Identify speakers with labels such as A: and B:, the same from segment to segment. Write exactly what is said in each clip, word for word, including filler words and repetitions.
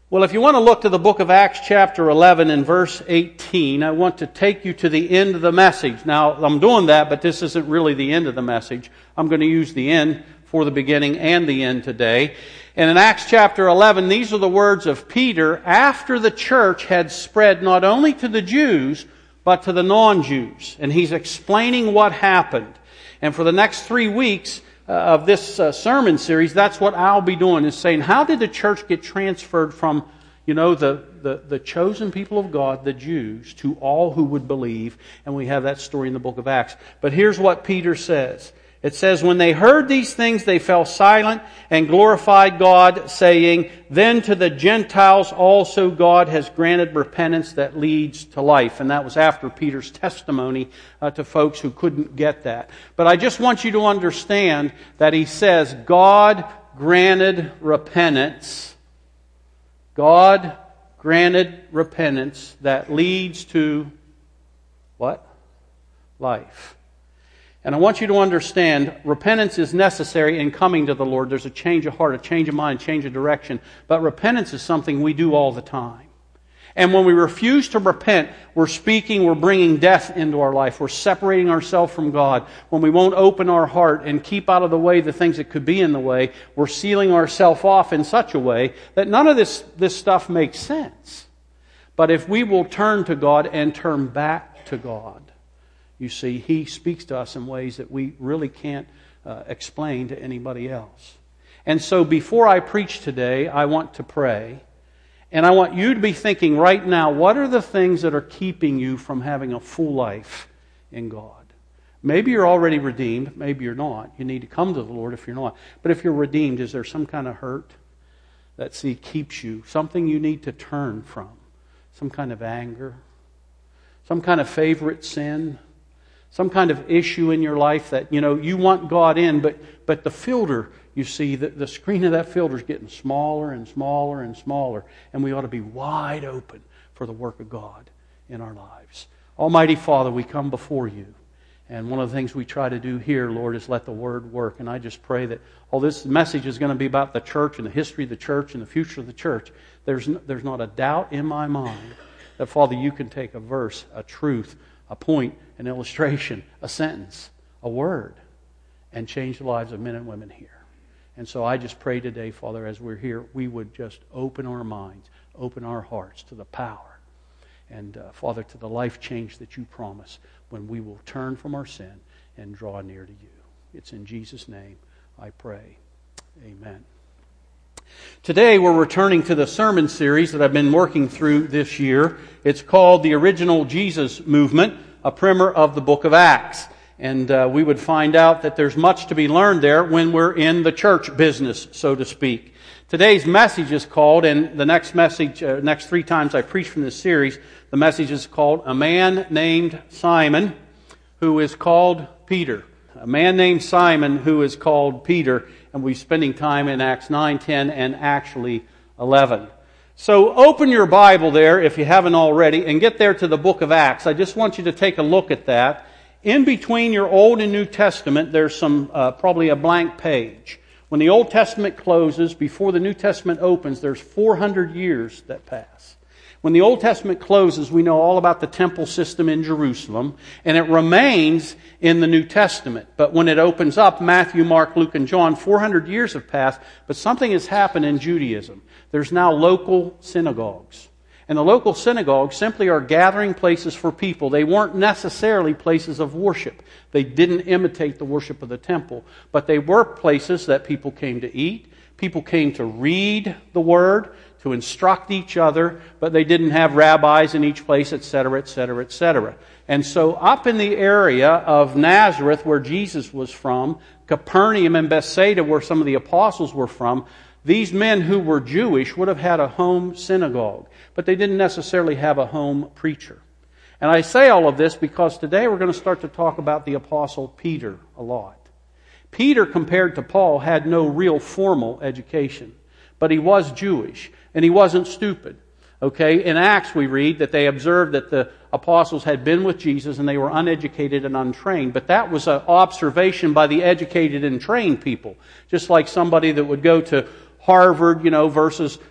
A: Well, if you want to look to the book of Acts chapter eleven and verse eighteen, I want to take you to the end of the message. Now, I'm doing that, but this isn't really the end of the message. I'm going to use the end for the beginning and the end today. And in Acts chapter eleven, these are the words of Peter after the church had spread not only to the Jews, but to the non-Jews. And he's explaining what happened. And for the next three weeks uh, of this uh, sermon series, that's what I'll be doing, is saying, how did the church get transferred from, you know, the, the, the chosen people of God, the Jews, to all who would believe? And we have that story in the book of Acts. But here's what Peter says. It says, when they heard these things, they fell silent and glorified God, saying, then to the Gentiles also God has granted repentance that leads to life. And that was after Peter's testimony uh, to folks who couldn't get that. But I just want you to understand that he says, God granted repentance. God granted repentance that leads to what? Life. And I want you to understand, repentance is necessary in coming to the Lord. There's a change of heart, a change of mind, a change of direction. But repentance is something we do all the time. And when we refuse to repent, we're speaking, we're bringing death into our life. We're separating ourselves from God. When we won't open our heart and keep out of the way the things that could be in the way, we're sealing ourselves off in such a way that none of this, this stuff makes sense. But if we will turn to God and turn back to God, you see, He speaks to us in ways that we really can't uh, explain to anybody else. And so before I preach today, I want to pray. And I want you to be thinking right now, what are the things that are keeping you from having a full life in God? Maybe you're already redeemed. Maybe you're not. You need to come to the Lord if you're not. But if you're redeemed, is there some kind of hurt that, see, keeps you? Something you need to turn from? Some kind of anger? Some kind of favorite sin? Some kind of issue in your life that, you know, you want God in, but but the filter, you see, the, the screen of that filter is getting smaller and smaller and smaller. And we ought to be wide open for the work of God in our lives. Almighty Father, we come before you. And one of the things we try to do here, Lord, is let the Word work. And I just pray that all this message is going to be about the church and the history of the church and the future of the church. There's, there's not a doubt in my mind that, Father, you can take a verse, a truth, a point, an illustration, a sentence, a word, and change the lives of men and women here. And so I just pray today, Father, as we're here, we would just open our minds, open our hearts to the power, and, uh, Father, to the life change that you promise when we will turn from our sin and draw near to you. It's in Jesus' name I pray. Amen. Today we're returning to the sermon series that I've been working through this year. It's called The Original Jesus Movement, a primer of the book of Acts. And uh, we would find out that there's much to be learned there when we're in the church business, so to speak. Today's message is called, and the next message, uh, next three times I preach from this series, the message is called A Man Named Simon, who is called Peter. A man named Simon who is called Peter. And we're spending time in Acts nine, ten, and actually eleven. So open your Bible there, if you haven't already, and get there to the book of Acts. I just want you to take a look at that. In between your Old and New Testament, there's some uh, probably a blank page. When the Old Testament closes, before the New Testament opens, there's four hundred years that pass. When the Old Testament closes, we know all about the temple system in Jerusalem, and it remains in the New Testament. But when it opens up, Matthew, Mark, Luke, and John, four hundred years have passed, but something has happened in Judaism. There's now local synagogues. And the local synagogues simply are gathering places for people. They weren't necessarily places of worship. They didn't imitate the worship of the temple, but they were places that people came to eat. People came to read the Word, to instruct each other, but they didn't have rabbis in each place, et cetera, et cetera, et cetera. And so up in the area of Nazareth, where Jesus was from, Capernaum and Bethsaida, where some of the apostles were from, these men who were Jewish would have had a home synagogue, but they didn't necessarily have a home preacher. And I say all of this because today we're going to start to talk about the Apostle Peter a lot. Peter, compared to Paul, had no real formal education, but he was Jewish. And he wasn't stupid. Okay, in Acts we read that they observed that the apostles had been with Jesus and they were uneducated and untrained. But that was an observation by the educated and trained people. Just like somebody that would go to Harvard, you know, versus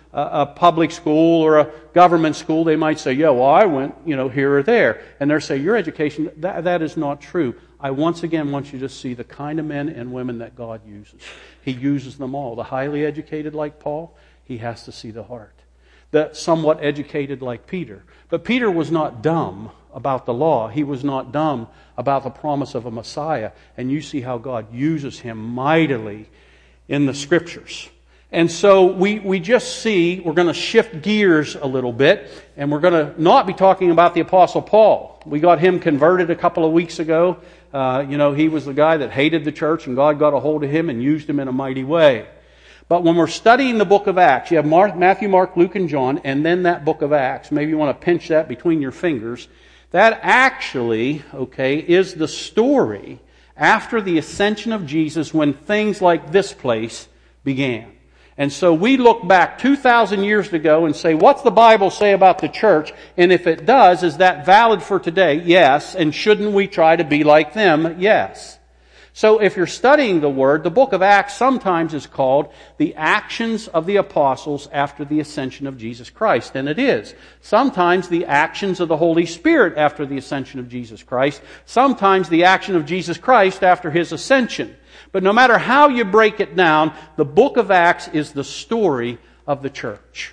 A: a, a public school or a government school, they might say, yeah, well, I went, you know, here or there. And they'll say, your education, that, that is not true. I once again want you to see the kind of men and women that God uses. He uses them all. The highly educated like Paul, he has to see the heart. The somewhat educated like Peter. But Peter was not dumb about the law. He was not dumb about the promise of a Messiah. And you see how God uses him mightily in the Scriptures. And so we, we just see, we're going to shift gears a little bit, and we're going to not be talking about the Apostle Paul. We got him converted a couple of weeks ago. Uh, you know, he was the guy that hated the church, and God got a hold of him and used him in a mighty way. But when we're studying the book of Acts, you have Mark, Matthew, Mark, Luke, and John, and then that book of Acts. Maybe you want to pinch that between your fingers. That actually, okay, is the story after the ascension of Jesus when things like this place began. And so we look back two thousand years ago and say, what's the Bible say about the church? And if it does, is that valid for today? Yes. And shouldn't we try to be like them? Yes. So if you're studying the Word, the book of Acts sometimes is called the actions of the apostles after the ascension of Jesus Christ. And it is. Sometimes the actions of the Holy Spirit after the ascension of Jesus Christ. Sometimes the action of Jesus Christ after His ascension. But no matter how you break it down, the book of Acts is the story of the church.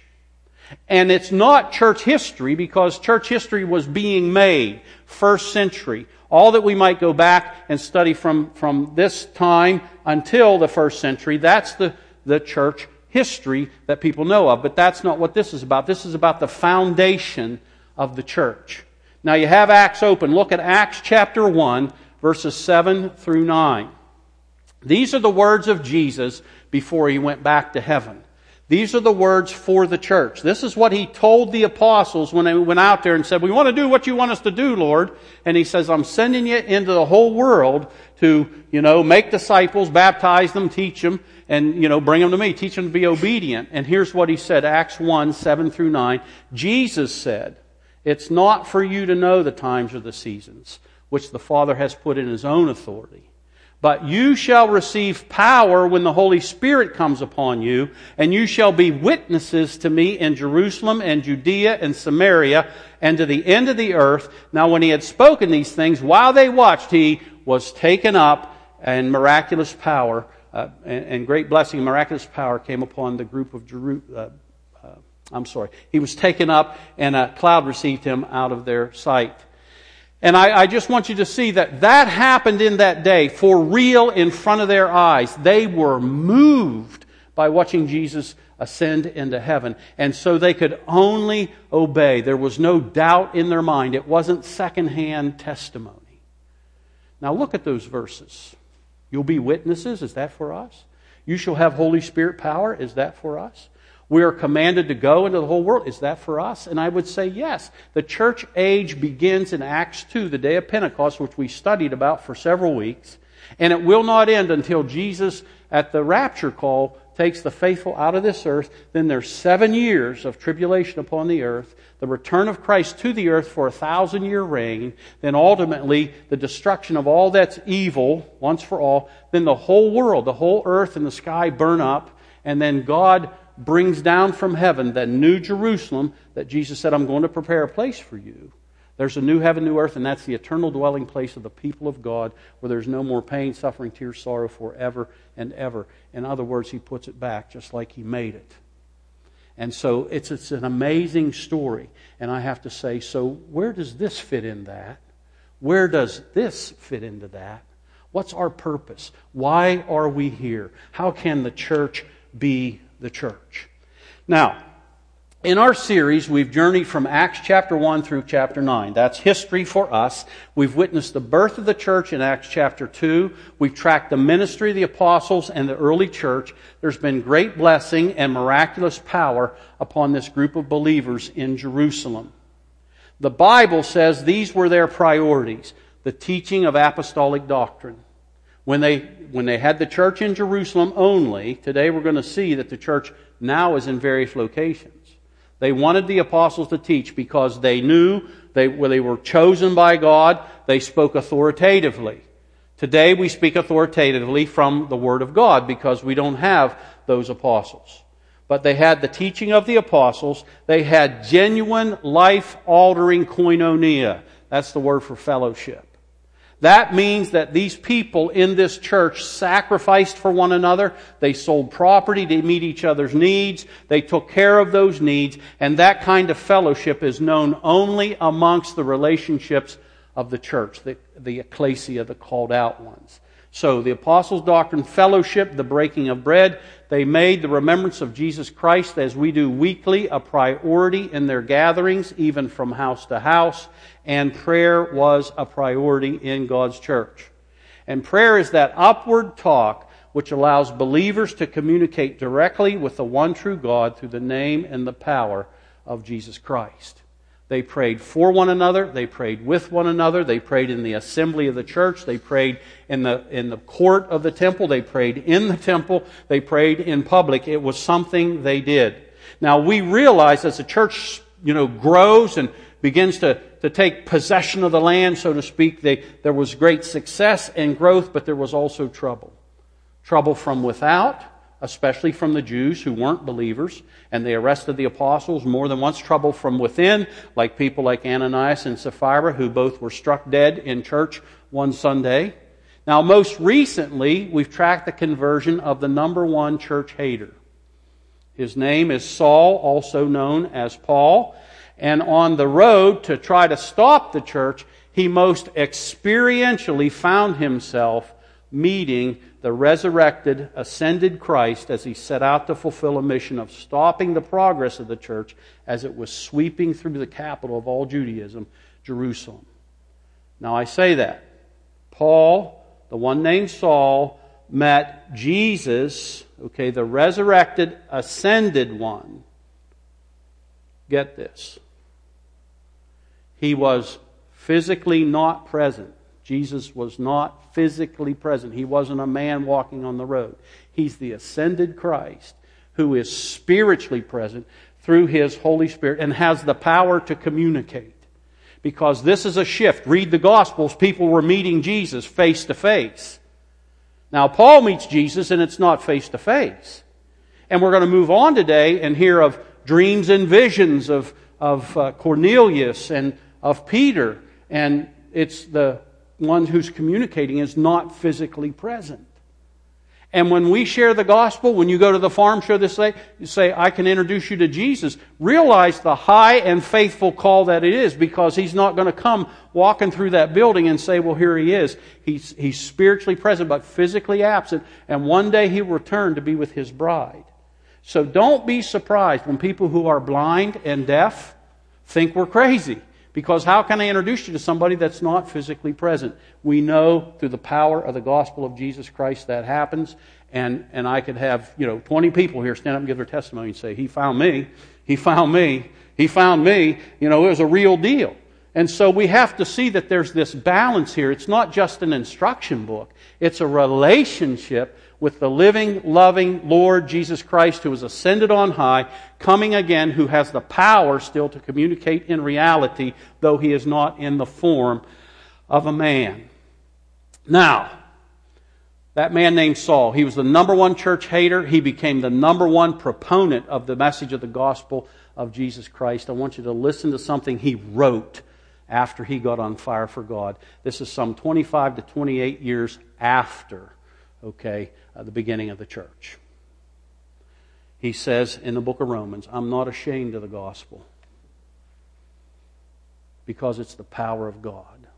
A: And it's not church history because church history was being made first century. All that we might go back and study from, from this time until the first century, that's the, the church history that people know of. But that's not what this is about. This is about the foundation of the church. Now you have Acts open. Look at Acts chapter one, verses seven through nine. These are the words of Jesus before He went back to heaven. These are the words for the church. This is what He told the apostles when they went out there and said, we want to do what you want us to do, Lord. And He says, I'm sending you into the whole world to, you know, make disciples, baptize them, teach them, and, you know, bring them to me. Teach them to be obedient. And here's what He said, Acts one, seven through nine. Jesus said, it's not for you to know the times or the seasons, which the Father has put in His own authority. But you shall receive power when the Holy Spirit comes upon you, and you shall be witnesses to me in Jerusalem and Judea and Samaria and to the end of the earth. Now when He had spoken these things, while they watched, He was taken up, and miraculous power uh, and, and great blessing, miraculous power came upon the group of Jerusalem. Uh, uh, I'm sorry. He was taken up, and a cloud received Him out of their sight. And I, I just want you to see that that happened in that day for real in front of their eyes. They were moved by watching Jesus ascend into heaven. And so they could only obey. There was no doubt in their mind. It wasn't secondhand testimony. Now look at those verses. You'll be witnesses. Is that for us? You shall have Holy Spirit power. Is that for us? We are commanded to go into the whole world. Is that for us? And I would say yes. The church age begins in Acts two, the day of Pentecost, which we studied about for several weeks. And it will not end until Jesus, at the rapture call, takes the faithful out of this earth. Then there's seven years of tribulation upon the earth. The return of Christ to the earth for a thousand year reign. Then ultimately the destruction of all that's evil once for all. Then the whole world, the whole earth and the sky burn up. And then God brings down from heaven that new Jerusalem that Jesus said, I'm going to prepare a place for you. There's a new heaven, new earth, and that's the eternal dwelling place of the people of God where there's no more pain, suffering, tears, sorrow forever and ever. In other words, He puts it back just like He made it. And so it's, it's an amazing story. And I have to say, so where does this fit in that? Where does this fit into that? What's our purpose? Why are we here? How can the church be the church? Now, in our series, we've journeyed from Acts chapter one through chapter nine. That's history for us. We've witnessed the birth of the church in Acts chapter two. We've tracked the ministry of the apostles and the early church. There's been great blessing and miraculous power upon this group of believers in Jerusalem. The Bible says these were their priorities. The teaching of apostolic doctrine. When they, when they had the church in Jerusalem only, today we're going to see that the church now is in various locations. They wanted the apostles to teach because they knew they, well, they were chosen by God. They spoke authoritatively. Today we speak authoritatively from the Word of God because we don't have those apostles. but they had the teaching of the apostles. They had genuine, life-altering koinonia. That's the word for fellowship. That means that these people in this church sacrificed for one another. They sold property to meet each other's needs. They took care of those needs. And that kind of fellowship is known only amongst the relationships of the church, the, the ecclesia, the called out ones. So the apostles' doctrine, fellowship, the breaking of bread, they made the remembrance of Jesus Christ as we do weekly a priority in their gatherings, even from house to house. And prayer was a priority in God's church. And prayer is that upward talk which allows believers to communicate directly with the one true God through the name and the power of Jesus Christ. They prayed for one another. They prayed with one another. They prayed in the assembly of the church. They prayed in the, in the court of the temple. They prayed in the temple. They prayed in public. It was something they did. Now we realize as the church, you know, grows and begins to, to take possession of the land, so to speak, they, there was great success and growth, but there was also trouble. Trouble from without, especially from the Jews who weren't believers, and they arrested the apostles more than once. Trouble from within, like people like Ananias and Sapphira, who both were struck dead in church one Sunday. Now, most recently, we've tracked the conversion of the number one church hater. His name is Saul, also known as Paul. And on the road to try to stop the church, he most experientially found himself meeting the resurrected, ascended Christ as he set out to fulfill a mission of stopping the progress of the church as it was sweeping through the capital of all Judaism, Jerusalem. Now I say that. Paul, the one named Saul, met Jesus, okay, the resurrected, ascended one. Get this. He was physically not present. Jesus was not physically present. He wasn't a man walking on the road. He's the ascended Christ who is spiritually present through His Holy Spirit and has the power to communicate. Because this is a shift. Read the Gospels. People were meeting Jesus face to face. Now Paul meets Jesus and it's not face to face. And we're going to move on today and hear of dreams and visions of, of uh, Cornelius and of Peter. And it's the one who's communicating is not physically present. And when we share the gospel, when you go to the farm show this day, you say, I can introduce you to Jesus. Realize the high and faithful call that it is, because He's not going to come walking through that building and say, well, here He is. He's, he's spiritually present but physically absent. And one day He will return to be with His bride. So don't be surprised when people who are blind and deaf think we're crazy. Because how can I introduce you to somebody that's not physically present? We know through the power of the gospel of Jesus Christ that happens. And, and I could have, you know, twenty people here stand up and give their testimony and say, He found me, He found me, He found me. You know, it was a real deal. And so we have to see that there's this balance here. It's not just an instruction book. It's a relationship with the living, loving Lord Jesus Christ, who is ascended on high, coming again, who has the power still to communicate in reality, though He is not in the form of a man. Now, that man named Saul, he was the number one church hater. He became the number one proponent of the message of the gospel of Jesus Christ. I want you to listen to something he wrote after he got on fire for God. This is some twenty-five to twenty-eight years after, okay, uh, the beginning of the church. He says in the book of Romans, I'm not ashamed of the gospel because it's the power of God.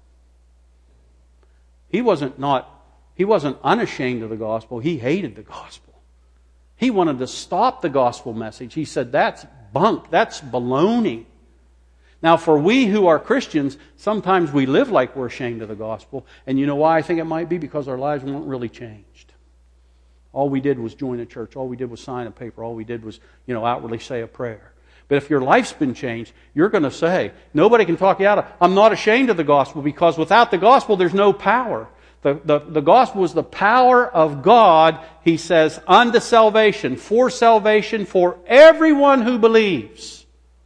A: He wasn't not, he wasn't unashamed of the gospel. He hated the gospel. He wanted to stop the gospel message. He said, that's bunk. That's baloney. Now, for we who are Christians, sometimes we live like we're ashamed of the gospel. And you know why I think it might be? Because our lives weren't really changed. All we did was join a church. All we did was sign a paper. All we did was, you know, outwardly say a prayer. But if your life's been changed, you're going to say, nobody can talk you out of it. I'm not ashamed of the gospel, because without the gospel, there's no power. The, the, the gospel is the power of God, he says, unto salvation, for salvation, for everyone who believes.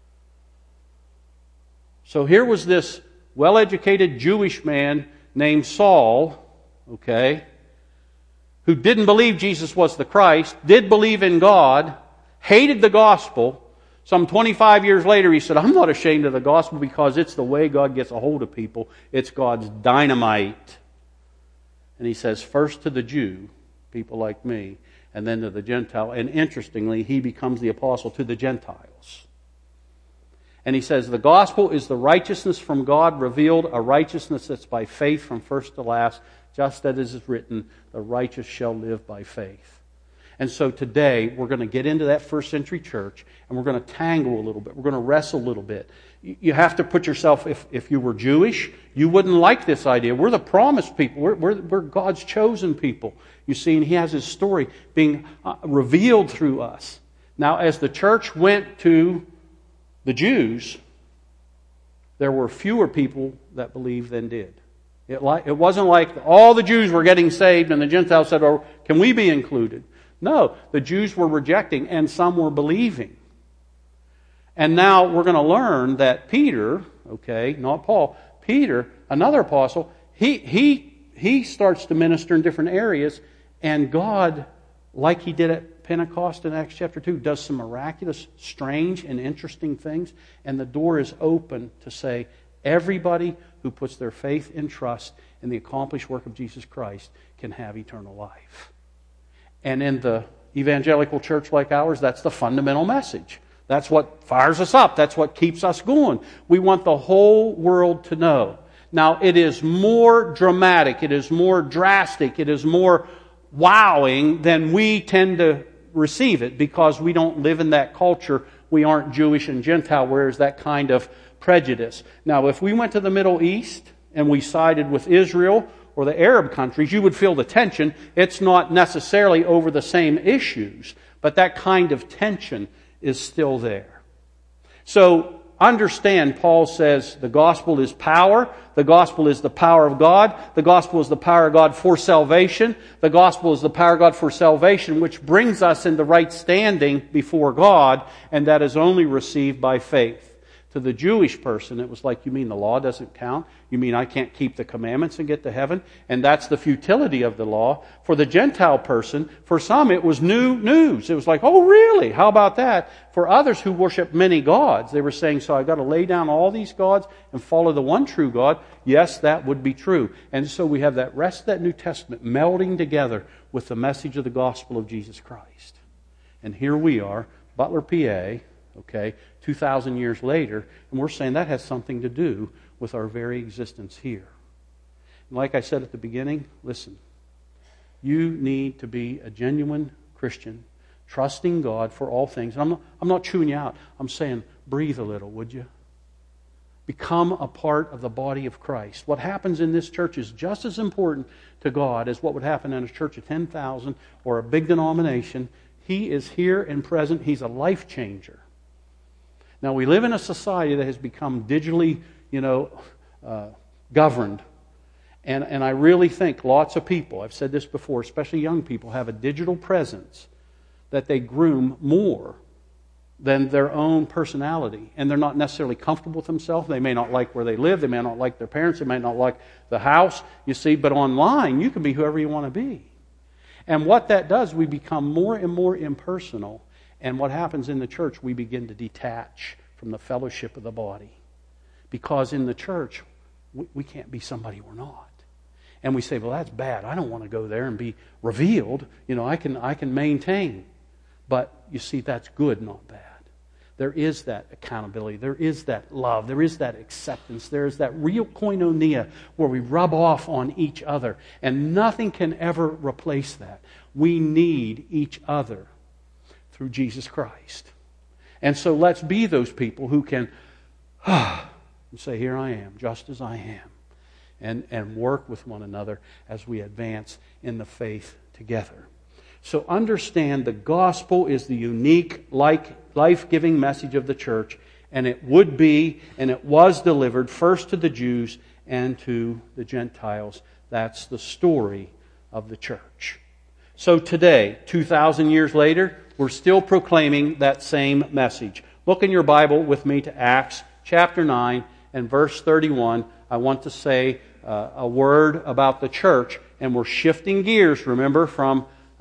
A: So here was this well-educated Jewish man named Saul, okay, who didn't believe Jesus was the Christ, did believe in God, hated the gospel. Some twenty-five years later, he said, I'm not ashamed of the gospel because it's the way God gets a hold of people. It's God's dynamite. And he says, first to the Jew, people like me, and then to the Gentile. And interestingly, he becomes the apostle to the Gentiles. And he says, the gospel is the righteousness from God revealed, a righteousness that's by faith from first to last, just as it is written, the righteous shall live by faith. And so today, we're going to get into that first century church, and we're going to tangle a little bit. We're going to wrestle a little bit. You have to put yourself, if, if you were Jewish, you wouldn't like this idea. We're the promised people. We're, we're, we're God's chosen people. You see, and He has His story being uh, revealed through us. Now, as the church went to the Jews, there were fewer people that believed than did. It, like, it wasn't like all the Jews were getting saved and the Gentiles said, oh, can we be included? No, the Jews were rejecting and some were believing. And now we're going to learn that Peter, okay, not Paul, Peter, another apostle, he he he starts to minister in different areas, and God, like He did at Pentecost in Acts chapter two, does some miraculous, strange, and interesting things, and the door is open to say, everybody who puts their faith and trust in the accomplished work of Jesus Christ can have eternal life. And in the evangelical church like ours, that's the fundamental message. That's what fires us up. That's what keeps us going. We want the whole world to know. Now, it is more dramatic, it is more drastic, it is more wowing than we tend to receive it because we don't live in that culture. We aren't Jewish and Gentile, where there's that kind of prejudice. Now, if we went to the Middle East and we sided with Israel or the Arab countries, you would feel the tension. It's not necessarily over the same issues, but that kind of tension is still there. So, understand, Paul says the gospel is power. The gospel is the power of God. The gospel is the power of God for salvation. The gospel is the power of God for salvation, which brings us into right standing before God, and that is only received by faith. To the Jewish person, it was like, you mean the law doesn't count? You mean I can't keep the commandments and get to heaven? And that's the futility of the law. For the Gentile person, for some it was new news. It was like, oh really? How about that? For others who worship many gods, they were saying, so I've got to lay down all these gods and follow the one true God. Yes, that would be true. And so we have that rest of that New Testament melding together with the message of the gospel of Jesus Christ. And here we are, Butler, P A, okay, two thousand years later, and we're saying that has something to do with our very existence here. And like I said at the beginning, listen, you need to be a genuine Christian, trusting God for all things. And I'm not, I'm not chewing you out. I'm saying, breathe a little, would you? Become a part of the body of Christ. What happens in this church is just as important to God as what would happen in a church of ten thousand or a big denomination. He is here and present. He's a life changer. Now, we live in a society that has become digitally, you know, uh, governed. And, and I really think lots of people, I've said this before, especially young people, have a digital presence that they groom more than their own personality. And they're not necessarily comfortable with themselves. They may not like where they live. They may not like their parents. They may not like the house, you see. But online, you can be whoever you want to be. And what that does, we become more and more impersonal. And what happens in the church, we begin to detach from the fellowship of the body. Because in the church, we, we can't be somebody we're not. And we say, well, that's bad. I don't want to go there and be revealed. You know, I can I can maintain. But you see, that's good, not bad. There is that accountability. There is that love. There is that acceptance. There is that real koinonia where we rub off on each other. And nothing can ever replace that. We need each other through Jesus Christ. And so let's be those people who can ah, say, here I am, just as I am. And, and work with one another as we advance in the faith together. So understand the gospel is the unique, like, life-giving message of the church, and it would be, and it was delivered first to the Jews and to the Gentiles. That's the story of the church. So today, two thousand years later, we're still proclaiming that same message. Look in your Bible with me to Acts chapter nine and verse thirty-one. I want to say uh, a word about the church, and we're shifting gears, remember, from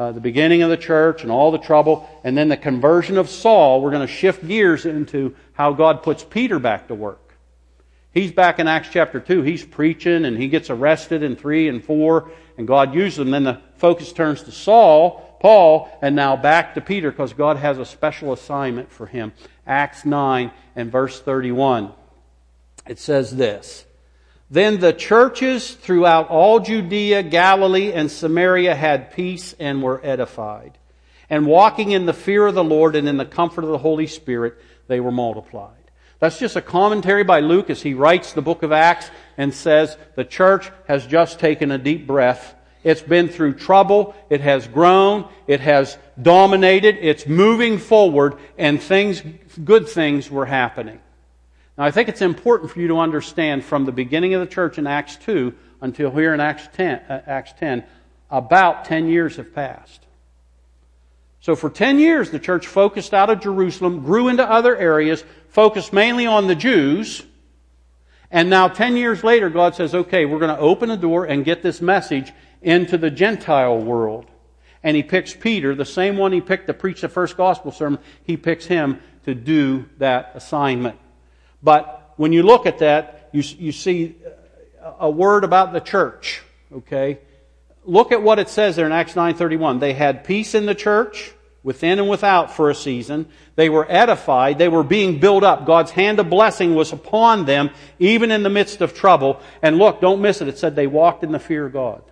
A: uh, the beginning of the church and all the trouble, and then the conversion of Saul. We're going to shift gears into how God puts Peter back to work. He's back in Acts chapter two. He's preaching and he gets arrested in three and four, and God uses him. Then the focus turns to Saul, Paul, and now back to Peter because God has a special assignment for him. Acts nine and verse thirty-one. It says this: Then the churches throughout all Judea, Galilee, and Samaria had peace and were edified. And walking in the fear of the Lord and in the comfort of the Holy Spirit, they were multiplied. That's just a commentary by Luke as he writes the book of Acts and says the church has just taken a deep breath. It's been through trouble. It has grown. It has dominated. It's moving forward, and things, good things were happening. Now, I think it's important for you to understand from the beginning of the church in Acts two until here in Acts ten, uh, Acts ten, about ten years have passed. So for ten years, the church focused out of Jerusalem, grew into other areas, focused mainly on the Jews. And now ten years later, God says, okay, we're going to open a door and get this message into the Gentile world. And He picks Peter, the same one He picked to preach the first gospel sermon, He picks him to do that assignment. But when you look at that, you, you see a word about the church, okay? Look at what it says there in Acts nine thirty-one. They had peace in the church, within and without, for a season. They were edified. They were being built up. God's hand of blessing was upon them, even in the midst of trouble. And look, don't miss it. It said they walked in the fear of God.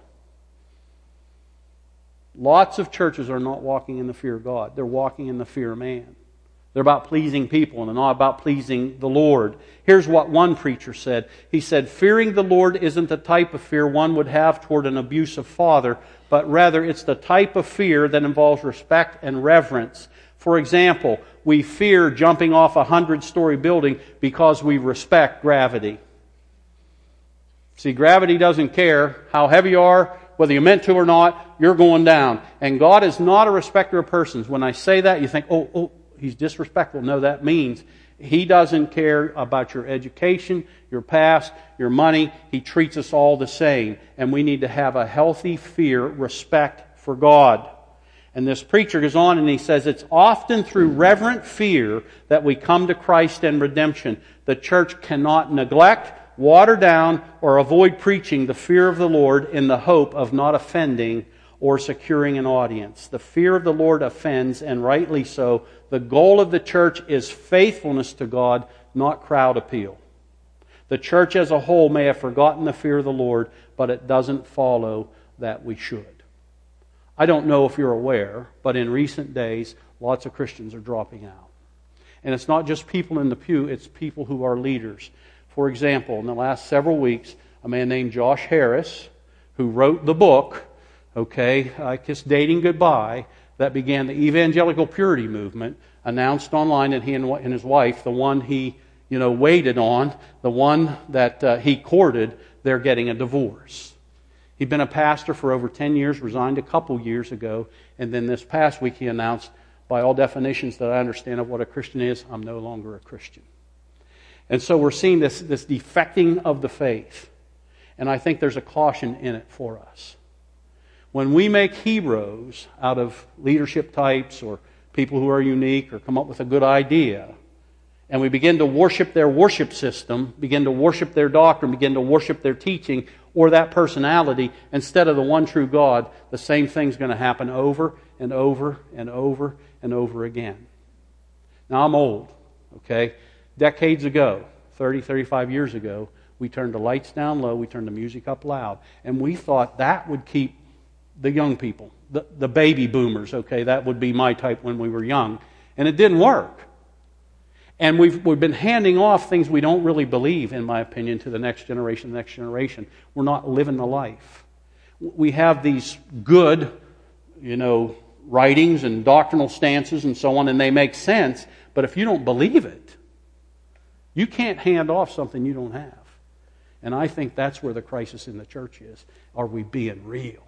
A: Lots of churches are not walking in the fear of God. They're walking in the fear of man. They're about pleasing people and they're not about pleasing the Lord. Here's what one preacher said. He said, fearing the Lord isn't the type of fear one would have toward an abusive father, but rather it's the type of fear that involves respect and reverence. For example, we fear jumping off a hundred-story building because we respect gravity. See, gravity doesn't care how heavy you are, whether you're meant to or not, you're going down. And God is not a respecter of persons. When I say that, you think, oh, oh, He's disrespectful. No, that means He doesn't care about your education, your past, your money. He treats us all the same. And we need to have a healthy fear, respect for God. And this preacher goes on and he says, it's often through reverent fear that we come to Christ and redemption. The church cannot neglect, water down, or avoid preaching the fear of the Lord in the hope of not offending or securing an audience. The fear of the Lord offends, and rightly so. The goal of the church is faithfulness to God, not crowd appeal. The church as a whole may have forgotten the fear of the Lord, but it doesn't follow that we should. I don't know if you're aware, but in recent days, lots of Christians are dropping out. And it's not just people in the pew, it's people who are leaders. For example, in the last several weeks, a man named Josh Harris, who wrote the book, okay, I Kiss Dating Goodbye, that began the evangelical purity movement, announced online that he and his wife, the one he, you know, waited on, the one that uh, he courted, they're getting a divorce. He'd been a pastor for over ten years, resigned a couple years ago, and then this past week he announced, by all definitions that I understand of what a Christian is, I'm no longer a Christian. And so we're seeing this, this defecting of the faith. And I think there's a caution in it for us. When we make heroes out of leadership types or people who are unique or come up with a good idea, and we begin to worship their worship system, begin to worship their doctrine, begin to worship their teaching or that personality instead of the one true God, the same thing's going to happen over and over and over and over again. Now, I'm old, okay? Decades ago, thirty, thirty-five years ago, we turned the lights down low, we turned the music up loud, and we thought that would keep the young people, the, the baby boomers, okay, that would be my type when we were young. And it didn't work. And we've, we've been handing off things we don't really believe, in my opinion, to the next generation, the next generation. We're not living the life. We have these good, you know, writings and doctrinal stances and so on, and they make sense, but if you don't believe it, you can't hand off something you don't have. And I think that's where the crisis in the church is. Are we being real?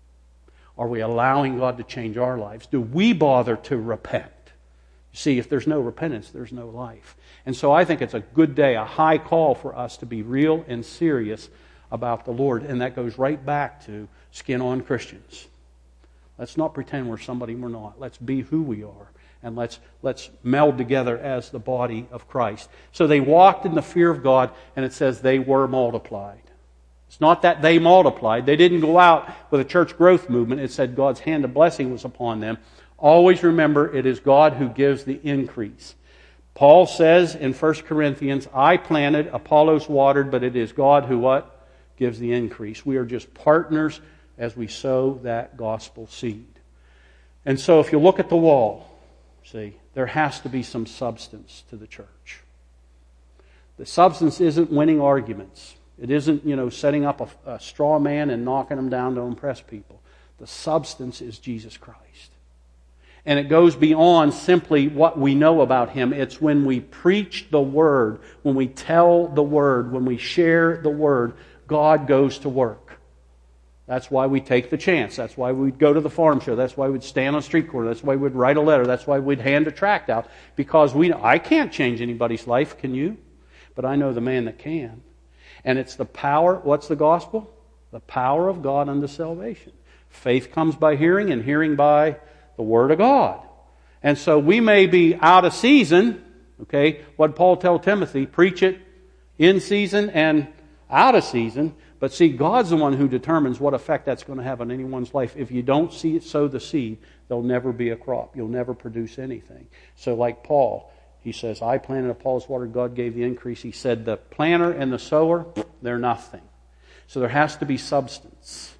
A: Are we allowing God to change our lives? Do we bother to repent? See, if there's no repentance, there's no life. And so I think it's a good day, a high call for us to be real and serious about the Lord. And that goes right back to skin-on Christians. Let's not pretend we're somebody we're not. Let's be who we are. And let's let's meld together as the body of Christ. So they walked in the fear of God, and it says they were multiplied. It's not that they multiplied. They didn't go out with a church growth movement. It said God's hand of blessing was upon them. Always remember, it is God who gives the increase. Paul says in First Corinthians, I planted, Apollos watered, but it is God who what? Gives the increase. We are just partners as we sow that gospel seed. And so if you look at the wall, see, there has to be some substance to the church. The substance isn't winning arguments. It isn't, you know, setting up a, a straw man and knocking them down to impress people. The substance is Jesus Christ. And it goes beyond simply what we know about Him. It's when we preach the Word, when we tell the Word, when we share the Word, God goes to work. That's why we take the chance. That's why we'd go to the farm show. That's why we'd stand on a street corner. That's why we'd write a letter. That's why we'd hand a tract out. Because we know, I can't change anybody's life, can you? But I know the man that can. And it's the power, what's the gospel? The power of God unto salvation. Faith comes by hearing, and hearing by the Word of God. And so we may be out of season, okay? What Paul tell Timothy, preach it in season and out of season. But see, God's the one who determines what effect that's going to have on anyone's life. If you don't see it, sow the seed, there'll never be a crop. You'll never produce anything. So like Paul, he says, I planted, Apollos watered, God gave the increase. He said the planter and the sower, they're nothing. So there has to be substance.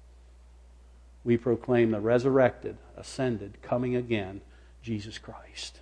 A: We proclaim the resurrected, ascended, coming again, Jesus Christ.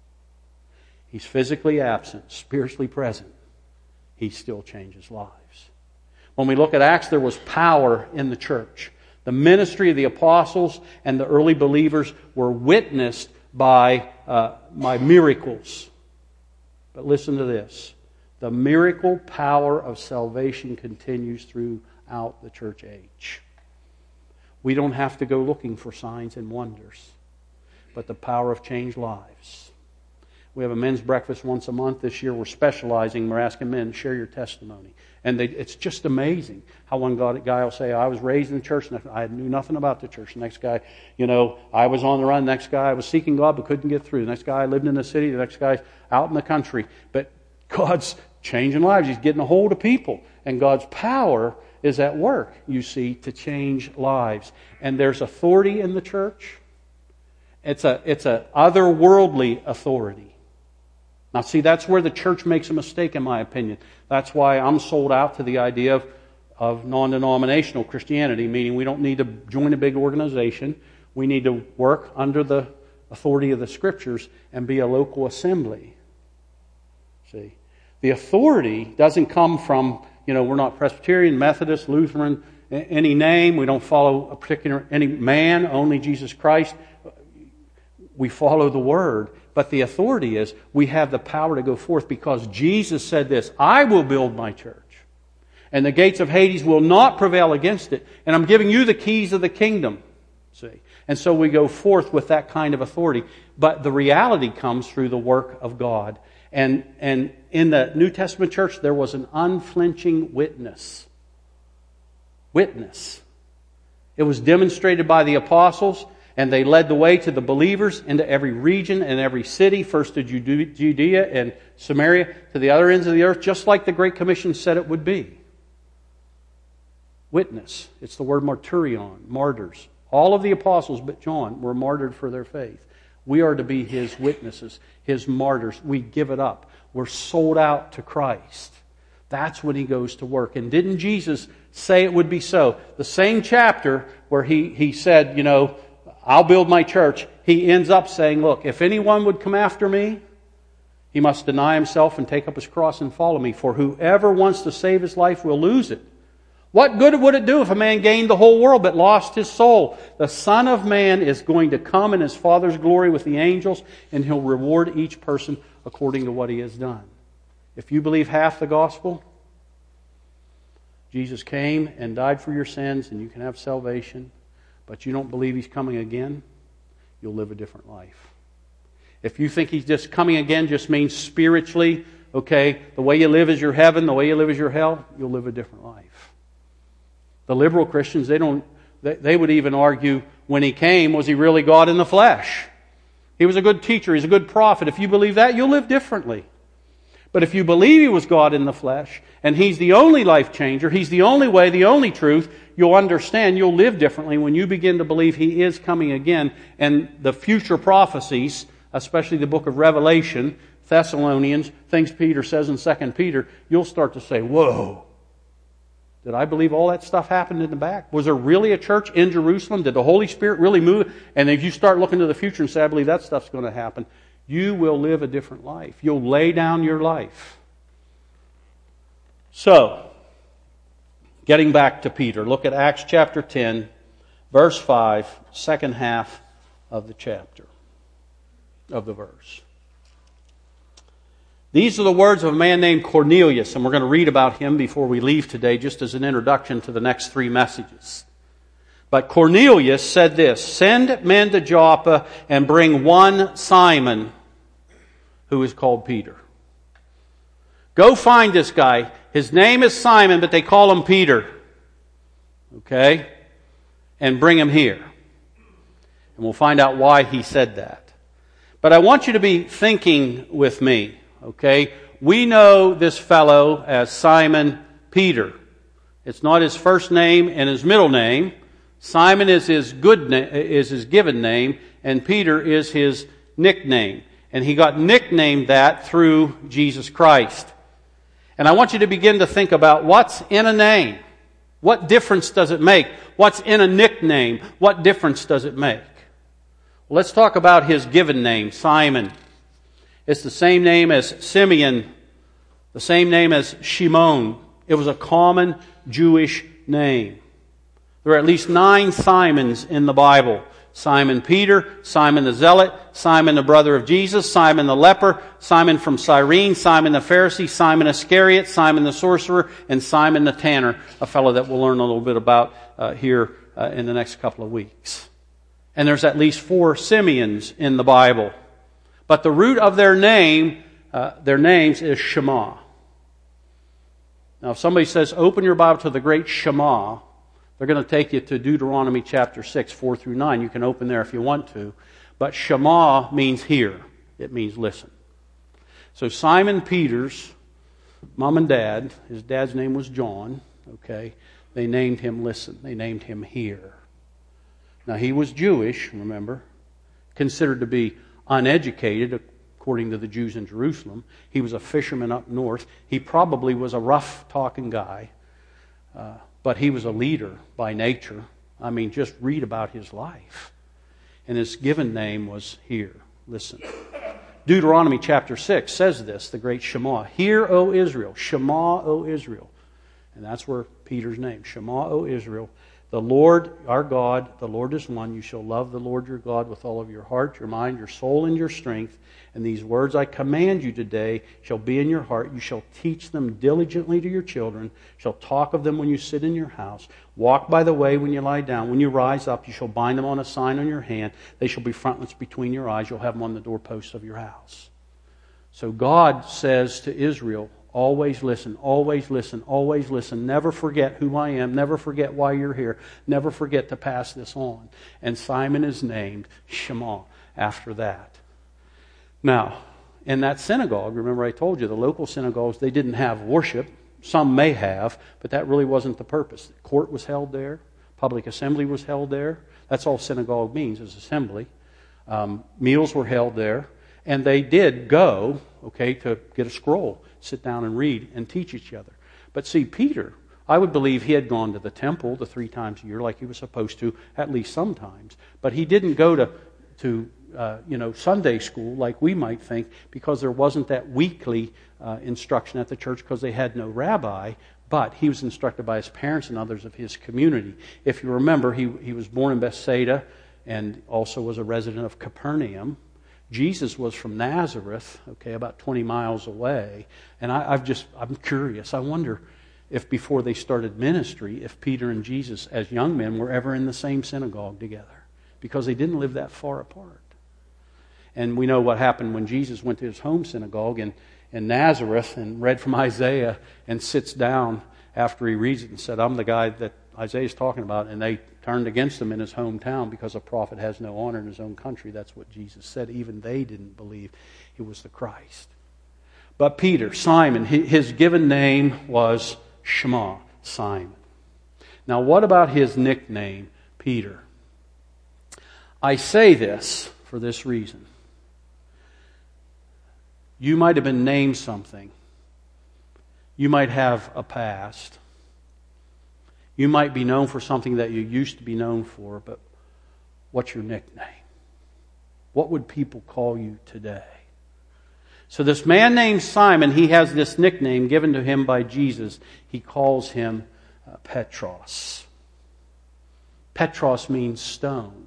A: He's physically absent, spiritually present. He still changes lives. When we look at Acts, there was power in the church. The ministry of the apostles and the early believers were witnessed by, uh, by miracles. But listen to this. The miracle power of salvation continues throughout the church age. We don't have to go looking for signs and wonders, but the power of changed lives. We have a men's breakfast once a month. This year we're specializing. We're asking men to share your testimony. And they, it's just amazing how one guy will say, I was raised in the church, and I knew nothing about the church. The next guy, you know, I was on the run. The next guy, I was seeking God but couldn't get through. The next guy, I lived in the city. The next guy's out in the country. But God's changing lives. He's getting a hold of people. And God's power is at work, you see, to change lives. And there's authority in the church. It's a, it's a otherworldly authority. Now, see, that's where the church makes a mistake, in my opinion. That's why I'm sold out to the idea of, of non-denominational Christianity, meaning we don't need to join a big organization. We need to work under the authority of the Scriptures and be a local assembly. See, the authority doesn't come from, you know, we're not Presbyterian, Methodist, Lutheran, any name. We don't follow a particular, any man, only Jesus Christ. We follow the Word. But the authority is we have the power to go forth because Jesus said this, I will build my church, and the gates of Hades will not prevail against it. And I'm giving you the keys of the kingdom. See? And so we go forth with that kind of authority. But the reality comes through the work of God. And, and in the New Testament church, there was an unflinching witness. Witness. It was demonstrated by the apostles. And they led the way to the believers into every region and every city, first to Judea and Samaria, to the other ends of the earth, just like the Great Commission said it would be. Witness. It's the word martyrion, martyrs. All of the apostles but John were martyred for their faith. We are to be His witnesses, His martyrs. We give it up. We're sold out to Christ. That's when He goes to work. And didn't Jesus say it would be so? The same chapter where He, he said, you know, I'll build my church. He ends up saying, look, if anyone would come after me, he must deny himself and take up his cross and follow me. For whoever wants to save his life will lose it. What good would it do if a man gained the whole world but lost his soul? The Son of Man is going to come in His Father's glory with the angels, and He'll reward each person according to what he has done. If you believe half the gospel, Jesus came and died for your sins, and you can have salvation, but you don't believe He's coming again, you'll live a different life. If you think He's just coming again just means spiritually, okay, the way you live is your heaven, the way you live is your hell, you'll live a different life. The liberal Christians, they don't. They, they would even argue, when He came, was He really God in the flesh? He was a good teacher. He's a good prophet. If you believe that, you'll live differently. But if you believe He was God in the flesh, and He's the only life changer, He's the only way, the only truth, you'll understand, you'll live differently when you begin to believe He is coming again. And the future prophecies, especially the book of Revelation, Thessalonians, things Peter says in Second Peter, you'll start to say, whoa, did I believe all that stuff happened in the back? Was there really a church in Jerusalem? Did the Holy Spirit really move? And if you start looking to the future and say, I believe that stuff's going to happen, you will live a different life. You'll lay down your life. So, getting back to Peter, look at Acts chapter ten, verse five, second half of the chapter, of the verse. These are the words of a man named Cornelius, and we're going to read about him before we leave today, just as an introduction to the next three messages. But Cornelius said this, send men to Joppa and bring one Simon, who is called Peter. Go find this guy. His name is Simon, but they call him Peter. Okay? And bring him here. And we'll find out why he said that. But I want you to be thinking with me. Okay? We know this fellow as Simon Peter. It's not his first name and his middle name. Simon is his good na- is his given name, and Peter is his nickname. And he got nicknamed that through Jesus Christ. And I want you to begin to think about what's in a name. What difference does it make? What's in a nickname? What difference does it make? Well, let's talk about his given name, Simon. It's the same name as Simeon, the same name as Shimon. It was a common Jewish name. There are at least nine Simons in the Bible. Simon Peter, Simon the Zealot, Simon the brother of Jesus, Simon the leper, Simon from Cyrene, Simon the Pharisee, Simon Iscariot, Simon the sorcerer, and Simon the tanner, a fellow that we'll learn a little bit about uh, here uh, in the next couple of weeks. And there's at least four Simeons in the Bible. But the root of their name, uh, their names is Shema. Now, if somebody says, open your Bible to the great Shema, they're going to take you to Deuteronomy chapter six, four through nine. You can open there if you want to. But Shema means hear. It means listen. So Simon Peter's mom and dad, his dad's name was John, okay, they named him listen. They named him hear. Now, he was Jewish, remember, considered to be uneducated, according to the Jews in Jerusalem. He was a fisherman up north. He probably was a rough-talking guy, uh, but he was a leader by nature. I mean, just read about his life. And his given name was Hear, listen. Deuteronomy chapter six says this, the great Shema. Hear, O Israel. Shema, O Israel. And that's where Peter's name. Shema, O Israel. The Lord, our God, the Lord is one. You shall love the Lord your God with all of your heart, your mind, your soul, and your strength. And these words I command you today shall be in your heart. You shall teach them diligently to your children, shall talk of them when you sit in your house. Walk by the way when you lie down. When you rise up, you shall bind them on a sign on your hand. They shall be frontlets between your eyes. You'll have them on the doorposts of your house. So God says to Israel, always listen, always listen, always listen. Never forget who I am. Never forget why you're here. Never forget to pass this on. And Simon is named Shema after that. Now, in that synagogue, remember I told you, the local synagogues, they didn't have worship. Some may have, but that really wasn't the purpose. Court was held there. Public assembly was held there. That's all synagogue means, is assembly. Um, meals were held there. And they did go, okay, to get a scroll, sit down and read and teach each other. But see, Peter, I would believe he had gone to the temple the three times a year like he was supposed to, at least sometimes. But he didn't go to, to uh, you know, Sunday school like we might think, because there wasn't that weekly uh, instruction at the church because they had no rabbi. But he was instructed by his parents and others of his community. If you remember, he, he was born in Bethsaida and also was a resident of Capernaum. Jesus was from Nazareth, okay, about twenty miles away. And I, I've just, I'm curious. I wonder if before they started ministry, if Peter and Jesus as young men were ever in the same synagogue together. Because they didn't live that far apart. And we know what happened when Jesus went to his home synagogue in, in Nazareth and read from Isaiah and sits down after he reads it and said, I'm the guy that Isaiah's talking about. And they turned against him in his hometown because a prophet has no honor in his own country. That's what Jesus said. Even they didn't believe it was the Christ. But Peter, Simon, his given name was Shema, Simon. Now what about his nickname, Peter? I say this for this reason. You might have been named something. You might have a past. You might be known for something that you used to be known for, but what's your nickname? What would people call you today? So this man named Simon, he has this nickname given to him by Jesus. He calls him uh, Petros. Petros means stone.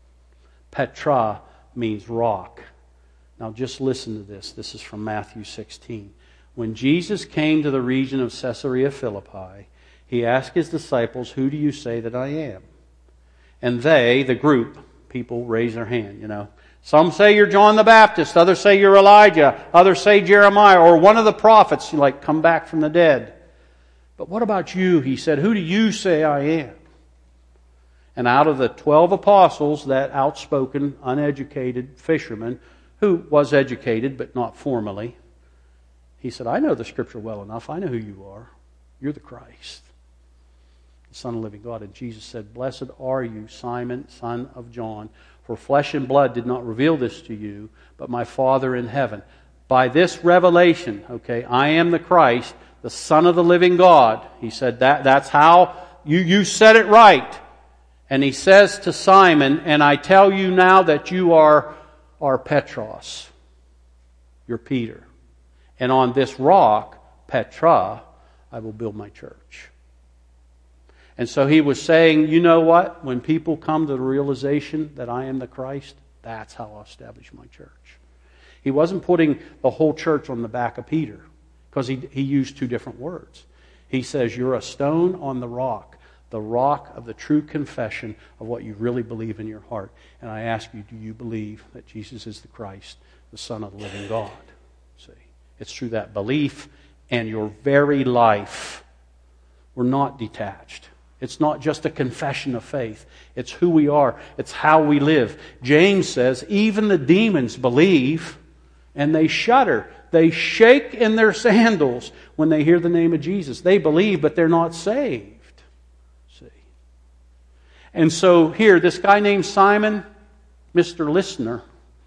A: Petra means rock. Now just listen to this. This is from Matthew sixteen. When Jesus came to the region of Caesarea Philippi, he asked his disciples, "Who do you say that I am?" And they, the group, people raise their hand, you know. Some say you're John the Baptist. Others say you're Elijah. Others say Jeremiah or one of the prophets, like come back from the dead. But what about you? He said, "Who do you say I am?" And out of the twelve apostles, that outspoken, uneducated fisherman, who was educated but not formally, he said, "I know the Scripture well enough. I know who you are. You're the Christ, the Son of the living God." And Jesus said, "Blessed are you, Simon, son of John, for flesh and blood did not reveal this to you, but my Father in heaven. By this revelation, okay, I am the Christ, the Son of the living God." He said, that that's how, you, you said it right. And he says to Simon, "And I tell you now that you are, are Petros. You're Peter. And on this rock, Petra, I will build my church." And so he was saying, you know what? When people come to the realization that I am the Christ, that's how I'll establish my church. He wasn't putting the whole church on the back of Peter, because he, he used two different words. He says, you're a stone on the rock, the rock of the true confession of what you really believe in your heart. And I ask you, do you believe that Jesus is the Christ, the Son of the living God? See, it's through that belief and your very life. We're not detached. It's not just a confession of faith. It's who we are. It's how we live. James says, even the demons believe and they shudder. They shake in their sandals when they hear the name of Jesus. They believe, but they're not saved. See? And so here, this guy named Simon, Mister Listener,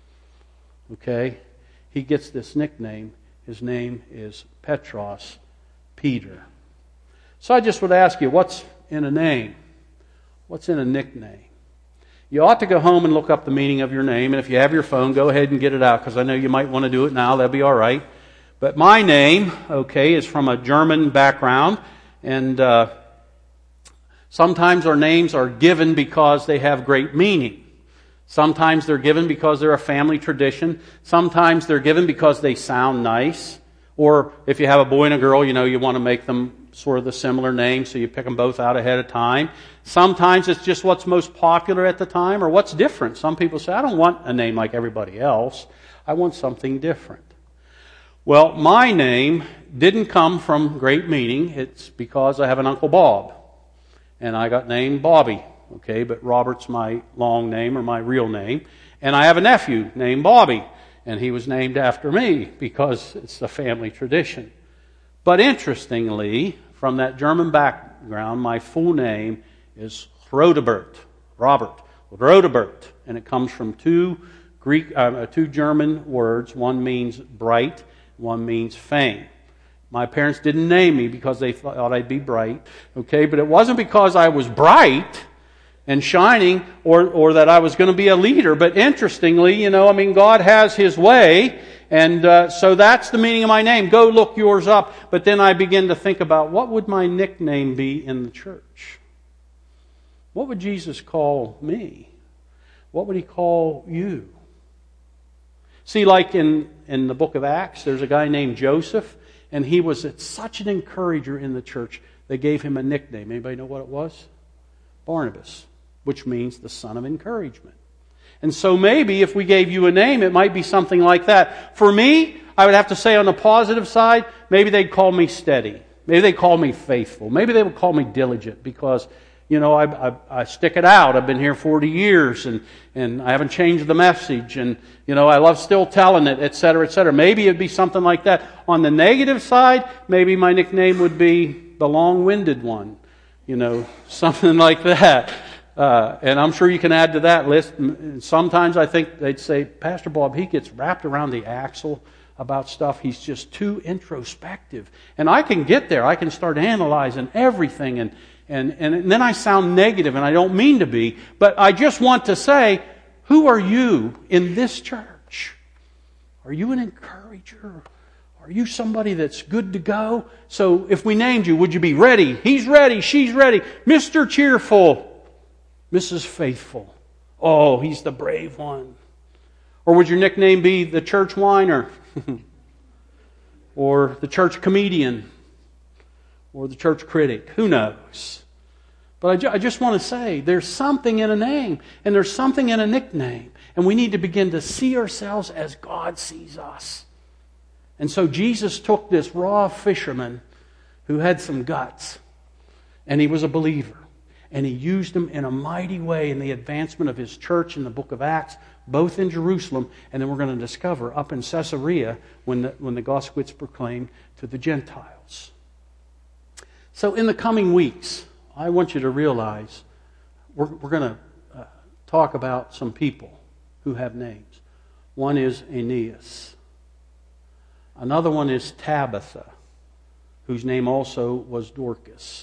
A: okay, he gets this nickname. His name is Petros, Peter. So I just would ask you, what's in a name? What's in a nickname? You ought to go home and look up the meaning of your name. And if you have your phone, go ahead and get it out, because I know you might want to do it now. That'll be all right. But my name, okay, is from a German background. And uh, sometimes our names are given because they have great meaning. Sometimes they're given because they're a family tradition. Sometimes they're given because they sound nice. Or if you have a boy and a girl, you know, you want to make them sort of the similar name, so you pick them both out ahead of time. Sometimes it's just what's most popular at the time or what's different. Some people say, I don't want a name like everybody else. I want something different. Well, my name didn't come from great meaning. It's because I have an Uncle Bob. And I got named Bobby. Okay, but Robert's my long name or my real name. And I have a nephew named Bobby. And he was named after me because it's a family tradition. But interestingly, from that German background, my full name is Rodebert, Robert Rodebert, and it comes from two Greek, uh, two German words. One means bright, one means fame. My parents didn't name me because they thought I'd be bright, okay? But it wasn't because I was bright and shining, or or that I was going to be a leader. But interestingly, you know, I mean, God has His way. And uh, so that's the meaning of my name. Go look yours up. But then I begin to think about, what would my nickname be in the church? What would Jesus call me? What would He call you? See, like in, in the book of Acts, there's a guy named Joseph, and he was such an encourager in the church, they gave him a nickname. Anybody know what it was? Barnabas, which means the son of encouragement. And so maybe if we gave you a name, it might be something like that. For me, I would have to say on the positive side, maybe they'd call me steady. Maybe they'd call me faithful. Maybe they would call me diligent because, You know, I, I, I stick it out. I've been here forty years and, and I haven't changed the message. And, you know, I love still telling it, et cetera, et cetera. Maybe it'd be something like that. On the negative side, maybe my nickname would be the long-winded one. You know, something like that. Uh, and I'm sure you can add to that list. Sometimes I think they'd say, Pastor Bob, he gets wrapped around the axle about stuff. He's just too introspective. And I can get there. I can start analyzing everything. And, and, and then I sound negative, and I don't mean to be. But I just want to say, who are you in this church? Are you an encourager? Are you somebody that's good to go? So if we named you, would you be ready? He's ready. She's ready. Mister Cheerful. Missus Faithful. Oh, he's the brave one. Or would your nickname be the church whiner? Or the church comedian? Or the church critic? Who knows? But I, ju- I just want to say, there's something in a name. And there's something in a nickname. And we need to begin to see ourselves as God sees us. And so Jesus took this raw fisherman who had some guts, and he was a believer, and he used him in a mighty way in the advancement of his church in the book of Acts, both in Jerusalem, and then we're going to discover up in Caesarea when the, when the gospel gets proclaimed to the Gentiles. So in the coming weeks, I want you to realize we're, we're going to uh, talk about some people who have names. One is Aeneas. Another one is Tabitha, whose name also was Dorcas.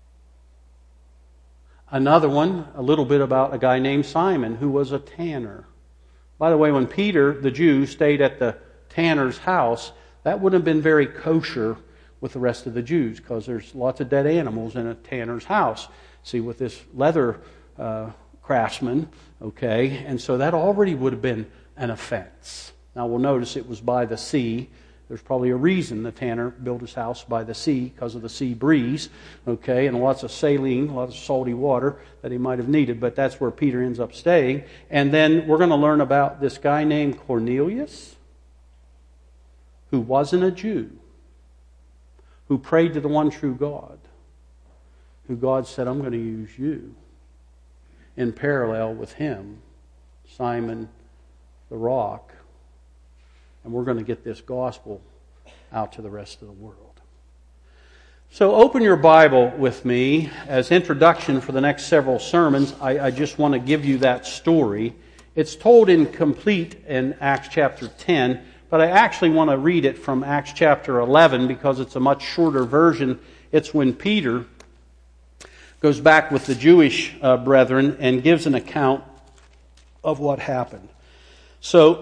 A: Another one, a little bit about a guy named Simon, who was a tanner. By the way, when Peter, the Jew, stayed at the tanner's house, that wouldn't have been very kosher with the rest of the Jews, because there's lots of dead animals in a tanner's house. See, with this leather uh, craftsman, okay, and so that already would have been an offense. Now we'll notice it was by the sea. There's probably a reason the tanner built his house by the sea, because of the sea breeze, okay, and lots of saline, lots of salty water that he might have needed, but that's where Peter ends up staying. And then we're going to learn about this guy named Cornelius, who wasn't a Jew, who prayed to the one true God, who God said, I'm going to use you in parallel with him, Simon the Rock. And we're going to get this gospel out to the rest of the world. So open your Bible with me as introduction for the next several sermons. I, I just want to give you that story. It's told in complete in Acts chapter ten, but I actually want to read it from Acts chapter eleven because it's a much shorter version. It's when Peter goes back with the Jewish uh, brethren and gives an account of what happened. So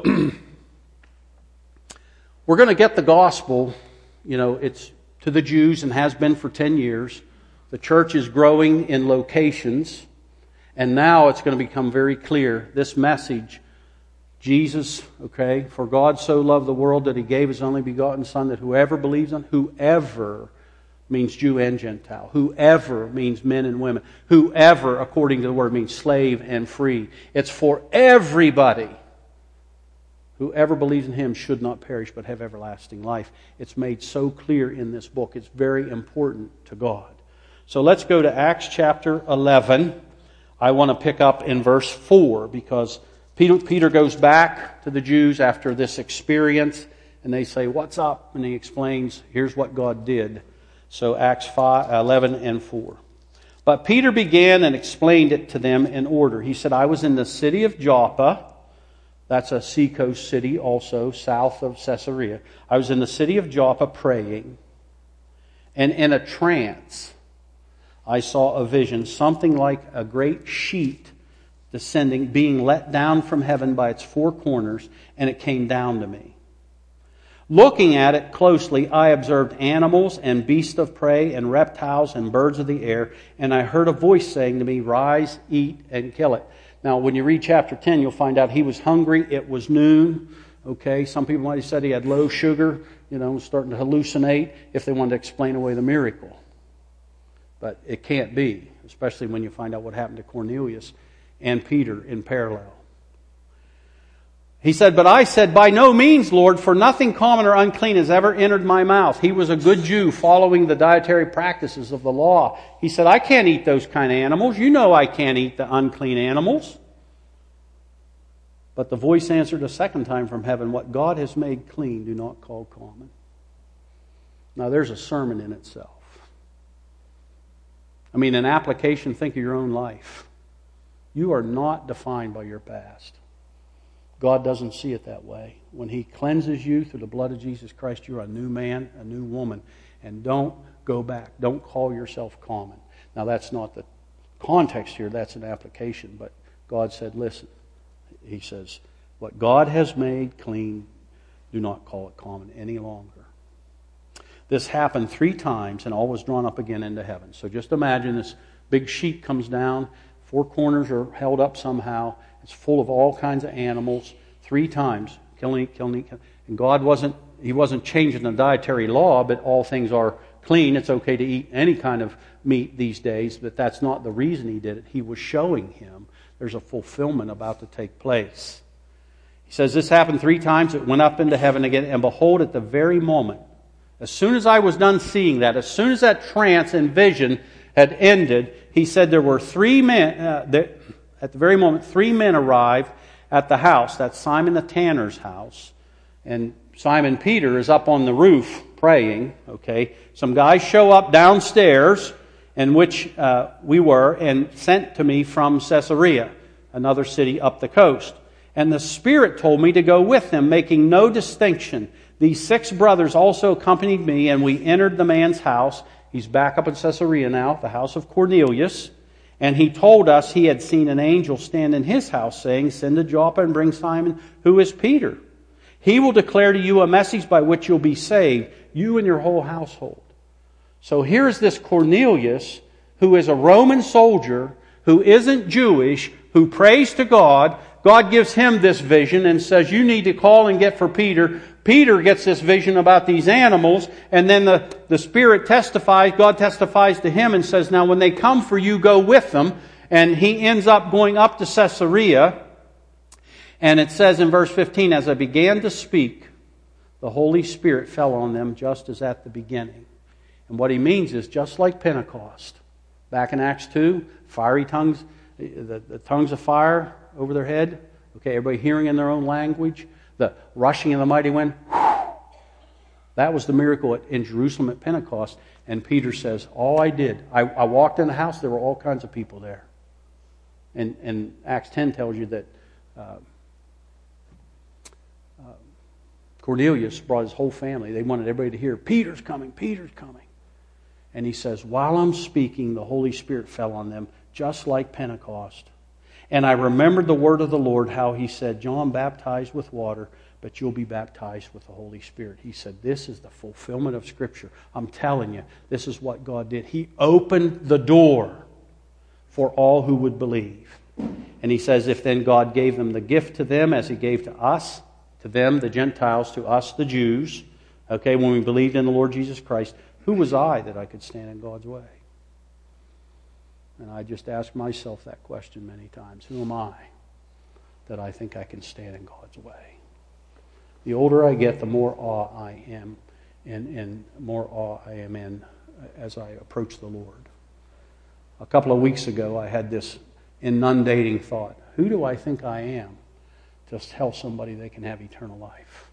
A: we're going to get the gospel, you know, it's to the Jews and has been for ten years. The church is growing in locations, and now it's going to become very clear. This message, Jesus, okay, for God so loved the world that He gave His only begotten Son, that whoever believes on, whoever means Jew and Gentile, whoever means men and women, whoever, according to the word, means slave and free. It's for everybody. Whoever believes in Him should not perish but have everlasting life. It's made so clear in this book. It's very important to God. So let's go to Acts chapter eleven. I want to pick up in verse four because Peter, Peter goes back to the Jews after this experience and they say, what's up? And he explains, here's what God did. So Acts five, eleven and four. But Peter began and explained it to them in order. He said, I was in the city of Joppa. That's a seacoast city also, south of Caesarea. I was in the city of Joppa praying, and in a trance I saw a vision, something like a great sheet descending, being let down from heaven by its four corners, and it came down to me. Looking at it closely, I observed animals and beasts of prey and reptiles and birds of the air, and I heard a voice saying to me, rise, eat, and kill it. Now, when you read chapter ten, you'll find out he was hungry. It was noon. Okay, some people might have said he had low sugar, you know, starting to hallucinate if they wanted to explain away the miracle. But it can't be, especially when you find out what happened to Cornelius and Peter in parallel. He said, but I said, by no means, Lord, for nothing common or unclean has ever entered my mouth. He was a good Jew following the dietary practices of the law. He said, I can't eat those kind of animals. You know I can't eat the unclean animals. But the voice answered a second time from heaven, what God has made clean, do not call common. Now there's a sermon in itself. I mean, an application, think of your own life. You are not defined by your past. God doesn't see it that way. When He cleanses you through the blood of Jesus Christ, you're a new man, a new woman. And don't go back. Don't call yourself common. Now that's not the context here, that's an application. But God said, listen, He says, what God has made clean, do not call it common any longer. This happened three times and all was drawn up again into heaven. So just imagine this big sheet comes down, four corners are held up somehow. It's full of all kinds of animals. Three times, killing, killing, killing. And God wasn't, He wasn't changing the dietary law, but all things are clean. It's okay to eat any kind of meat these days, but that's not the reason He did it. He was showing him there's a fulfillment about to take place. He says, this happened three times. It went up into heaven again. And behold, at the very moment, as soon as I was done seeing that, as soon as that trance and vision had ended, He said there were three men, uh, that, at the very moment, three men arrived at the house. That's Simon the tanner's house. And Simon Peter is up on the roof praying. Okay, some guys show up downstairs, in which uh, we were, and sent to me from Caesarea, another city up the coast. And the Spirit told me to go with them, making no distinction. These six brothers also accompanied me, and we entered the man's house. He's back up in Caesarea now, the house of Cornelius. And he told us he had seen an angel stand in his house, saying, send to Joppa and bring Simon, who is Peter. He will declare to you a message by which you'll be saved, you and your whole household. So here's this Cornelius, who is a Roman soldier, who isn't Jewish, who prays to God. God gives him this vision and says, you need to call and get for Peter. Peter gets this vision about these animals, and then the, the Spirit testifies, God testifies to him and says, now when they come for you, go with them. And he ends up going up to Caesarea. And it says in verse fifteen, as I began to speak, the Holy Spirit fell on them just as at the beginning. And what he means is just like Pentecost. Back in Acts two, fiery tongues, the, the tongues of fire over their head. Okay, everybody hearing in their own language. The rushing of the mighty wind. That was the miracle in Jerusalem at Pentecost. And Peter says, all I did, I, I walked in the house, there were all kinds of people there. And, and Acts ten tells you that uh, uh, Cornelius brought his whole family. They wanted everybody to hear, Peter's coming, Peter's coming. And he says, while I'm speaking, the Holy Spirit fell on them, just like Pentecost. And I remembered the word of the Lord, how He said, John baptized with water, but you'll be baptized with the Holy Spirit. He said, this is the fulfillment of Scripture. I'm telling you, this is what God did. He opened the door for all who would believe. And He says, if then God gave them the gift to them as He gave to us, to them, the Gentiles, to us, the Jews, okay, when we believed in the Lord Jesus Christ, who was I that I could stand in God's way? And I just ask myself that question many times. Who am I that I think I can stand in God's way? The older I get, the more awe I am, and, and more awe I am in as I approach the Lord. A couple of weeks ago, I had this inundating thought. Who do I think I am to tell somebody they can have eternal life?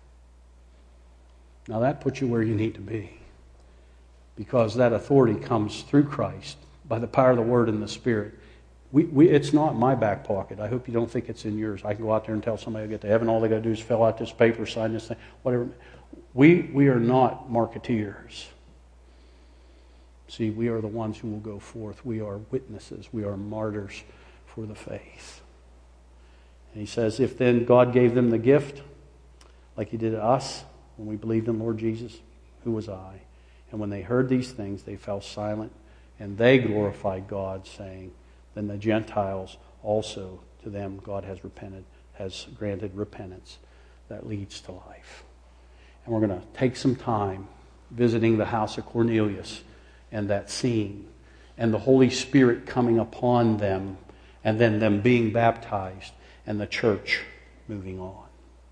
A: Now that puts you where you need to be. Because that authority comes through Christ by the power of the Word and the Spirit. We, we, it's not in my back pocket. I hope you don't think it's in yours. I can go out there and tell somebody to get to heaven. All they got to do is fill out this paper, sign this thing, whatever. We, we are not marketeers. See, we are the ones who will go forth. We are witnesses. We are martyrs for the faith. And He says, if then God gave them the gift, like He did to us when we believed in Lord Jesus, who was I? And when they heard these things, they fell silent, and they glorified God, saying, then the Gentiles also, to them God has repented, has granted repentance that leads to life. And we're going to take some time visiting the house of Cornelius and that scene, and the Holy Spirit coming upon them, and then them being baptized, and the church moving on.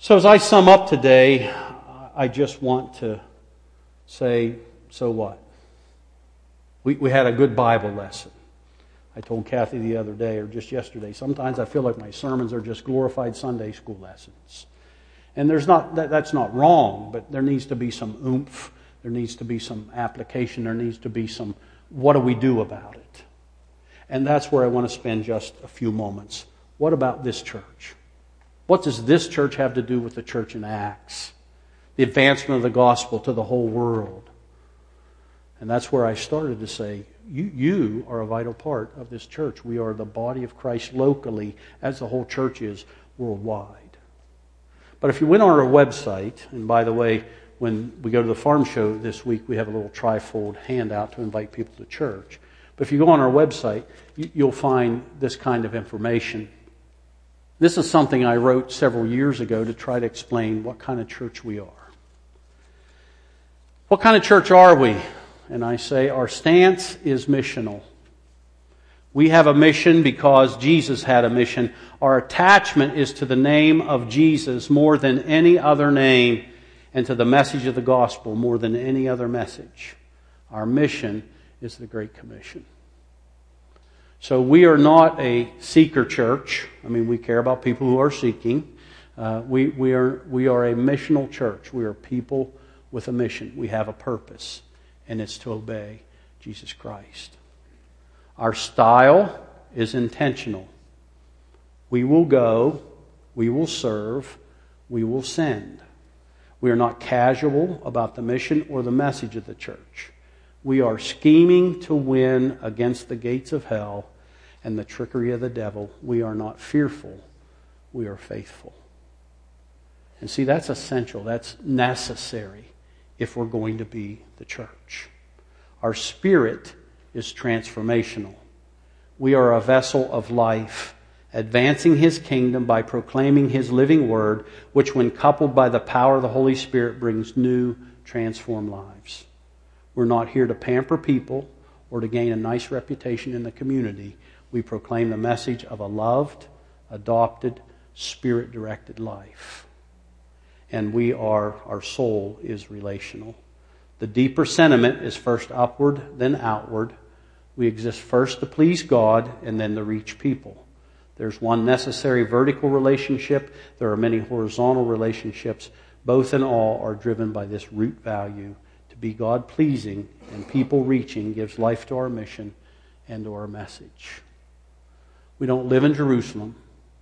A: So as I sum up today, I just want to say, so what? We, we had a good Bible lesson. I told Kathy the other day, or just yesterday, sometimes I feel like my sermons are just glorified Sunday school lessons. And there's not that, that's not wrong, but there needs to be some oomph. There needs to be some application. There needs to be some, what do we do about it? And that's where I want to spend just a few moments. What about this church? What does this church have to do with the church in Acts? The advancement of the gospel to the whole world. And that's where I started to say, you, you are a vital part of this church. We are the body of Christ locally, as the whole church is worldwide. But if you went on our website, and by the way, when we go to the farm show this week, we have a little trifold handout to invite people to church. But if you go on our website, you'll find this kind of information. This is something I wrote several years ago to try to explain what kind of church we are. What kind of church are we? And I say our stance is missional. We have a mission because Jesus had a mission. Our attachment is to the name of Jesus more than any other name, and to the message of the gospel more than any other message. Our mission is the Great Commission. So we are not a seeker church. I mean, we care about people who are seeking. Uh, we, we, are, we are a missional church. We are people with a mission. We have a purpose, and it's to obey Jesus Christ. Our style is intentional. We will go, we will serve, we will send. We are not casual about the mission or the message of the church. We are scheming to win against the gates of hell and the trickery of the devil. We are not fearful. We are faithful. And see, that's essential. That's necessary if we're going to be the church. Our spirit is transformational. We are a vessel of life, advancing His kingdom by proclaiming His living word, which when coupled by the power of the Holy Spirit brings new, transformed lives. We're not here to pamper people or to gain a nice reputation in the community. We proclaim the message of a loved, adopted, Spirit-directed life. And we are, our soul is relational. The deeper sentiment is first upward, then outward. We exist first to please God and then to reach people. There's one necessary vertical relationship. There are many horizontal relationships. Both and all are driven by this root value. To be God-pleasing and people-reaching gives life to our mission and to our message. We don't live in Jerusalem.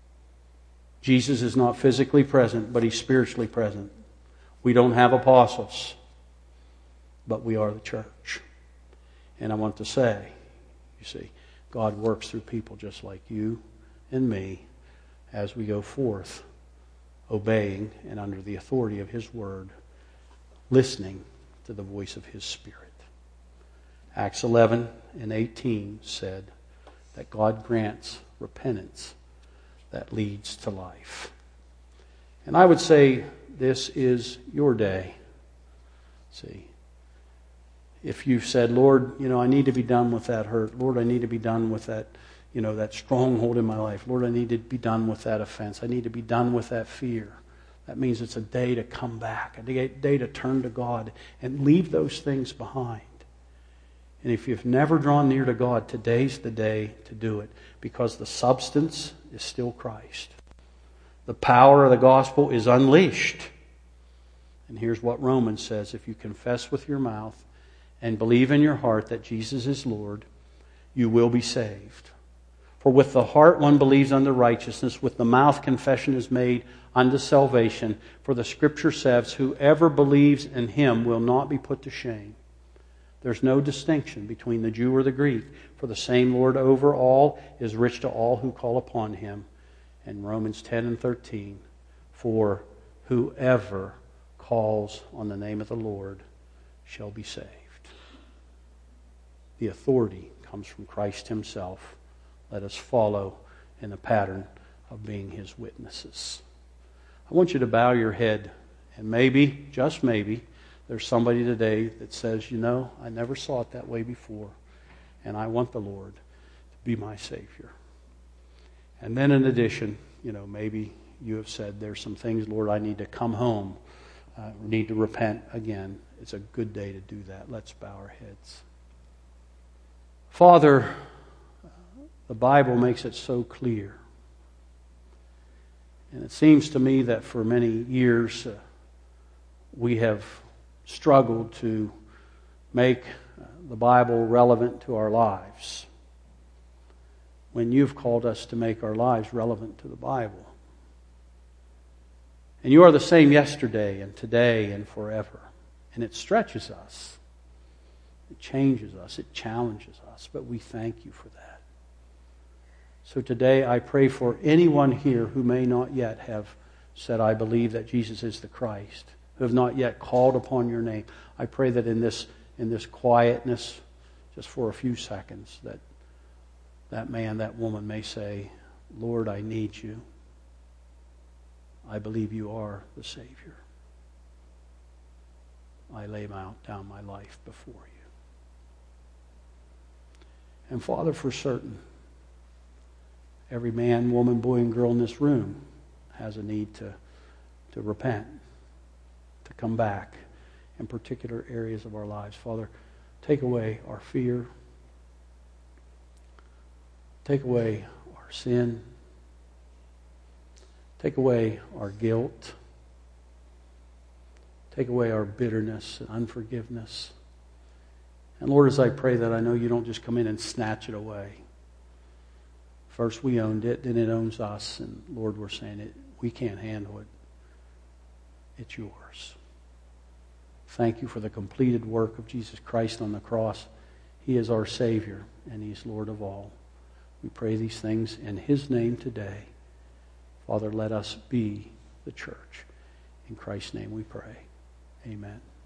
A: Jesus is not physically present, but He's spiritually present. We don't have apostles, but we are the church. And I want to say, you see, God works through people just like you and me as we go forth, obeying and under the authority of His Word, listening to the voice of His Spirit. Acts eleven and eighteen said that God grants repentance that leads to life. And I would say this is your day. See, if you've said, Lord, you know, I need to be done with that hurt. Lord, I need to be done with that, you know, that stronghold in my life. Lord, I need to be done with that offense. I need to be done with that fear. That means it's a day to come back, a day, day to turn to God and leave those things behind. And if you've never drawn near to God, today's the day to do it, because the substance is still Christ. The power of the gospel is unleashed. And here's what Romans says: if you confess with your mouth and believe in your heart that Jesus is Lord, you will be saved. For with the heart one believes unto righteousness, with the mouth confession is made unto salvation. For the Scripture says, whoever believes in Him will not be put to shame. There's no distinction between the Jew or the Greek, for the same Lord over all is rich to all who call upon Him. And Romans ten and thirteen, for whoever calls on the name of the Lord shall be saved. The authority comes from Christ Himself. Let us follow in the pattern of being His witnesses. I want you to bow your head, and maybe, just maybe, there's somebody today that says, you know, I never saw it that way before, and I want the Lord to be my Savior. And then in addition, you know, maybe you have said there's some things, Lord, I need to come home, uh, need to repent again. It's a good day to do that. Let's bow our heads. Father, the Bible makes it so clear. And it seems to me that for many years uh, we have struggled to make uh, the Bible relevant to our lives, when you've called us to make our lives relevant to the Bible. And you are the same yesterday and today and forever. And it stretches us. It changes us. It challenges us. But we thank you for that. So today I pray for anyone here who may not yet have said, I believe that Jesus is the Christ, who have not yet called upon your name. I pray that in this, in this quietness, just for a few seconds, that that man, that woman may say, Lord, I need you. I believe you are the Savior. I lay down my life before you. And Father, for certain, every man, woman, boy, and girl in this room has a need to, to repent, to come back in particular areas of our lives. Father, take away our fear. Take away our sin. Take away our guilt. Take away our bitterness and unforgiveness. And Lord, as I pray that, I know you don't just come in and snatch it away. First we owned it, then it owns us. And Lord, we're saying it, we can't handle it. It's yours. Thank you for the completed work of Jesus Christ on the cross. He is our Savior, and He's Lord of all. We pray these things in His name today. Father, let us be the church. In Christ's name we pray. Amen.